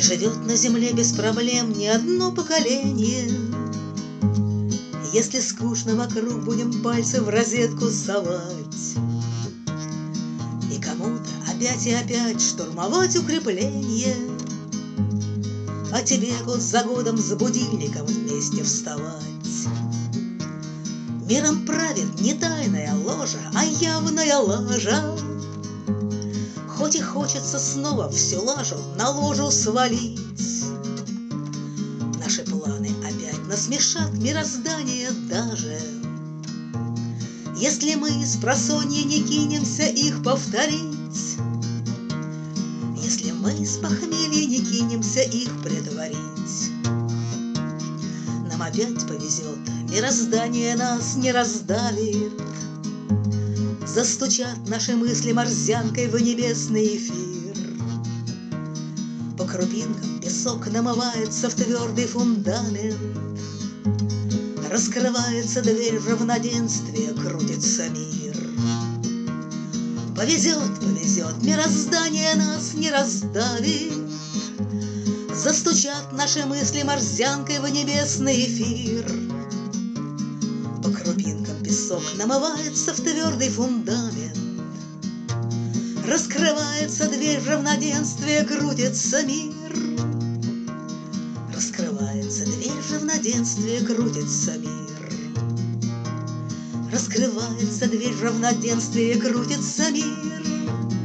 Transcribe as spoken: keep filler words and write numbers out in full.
Живет на земле без проблем не одно поколение. Если скучно вокруг, будем пальцы в розетку совать, и кому-то опять и опять штурмовать укрепление, а тебе год за годом с будильником вместе вставать. Миром правит не тайная ложа, а явная лажа. Хоть и хочется снова всю лажу на ложу свалить, наши планы опять насмешат мироздание даже, если мы с просонья не кинемся их повторить, если мы с похмелья не кинемся их предварить. Нам опять повезет, мироздание нас не раздавит, застучат наши мысли морзянкой в небесный эфир. По крупинкам песок намывается в твердый фундамент, раскрывается дверь в равноденствие, крутится мир. Повезет, повезет, мироздание нас не раздавит, застучат наши мысли морзянкой в небесный эфир. По крупинкам песок намывается в твердый фундамент, раскрывается дверь в равноденствие, крутится мир. Раскрывается дверь в равноденствие, крутится мир. Раскрывается дверь в равноденствие, крутится мир.